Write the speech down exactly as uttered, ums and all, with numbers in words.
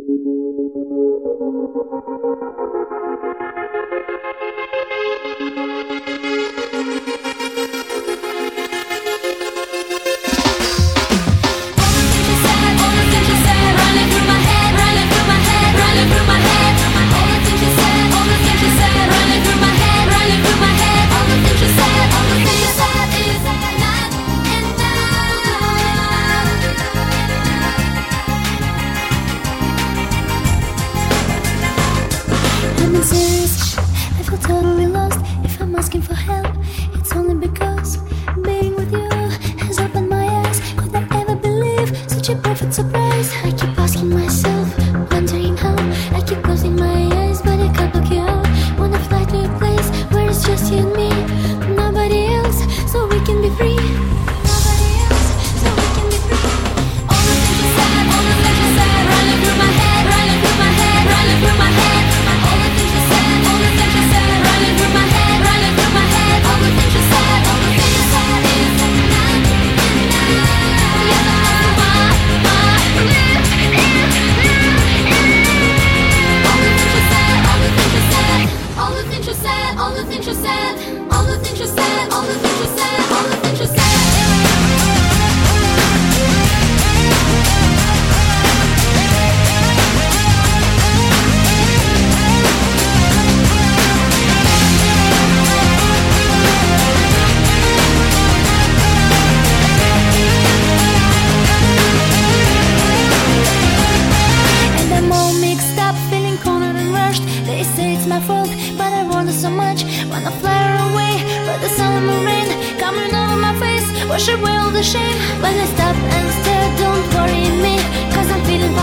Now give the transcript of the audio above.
I'm serious, I feel totally lost. If I'm asking for help, it's only because being with you has opened my eyes. Could I ever believe such a perfect surprise? I keep asking myself, wondering how. I keep closing my eyes, but I can't block you out. Wanna fly to a place where it's just you and me, nobody else, so we can be free. Nobody else, so we can be free. All the things you said, all the things you said, running through my head, running through my head, running through my head. All the things you said, all the things you said, running through my head, running through my head. All the things you said, all the things you said is not enough. Yeah, my, my, all the things you said, all the things you said, all the things you said, all the things you said, all the things you said, all the things you said, all the things you said. And I'm all mixed up, feeling cornered and rushed. They say it's my fault, but I wonder so much. Wanna fly away, but the summer rain coming over my face, wash away all the shame. When I stop and stare, don't worry me, cause I'm feeling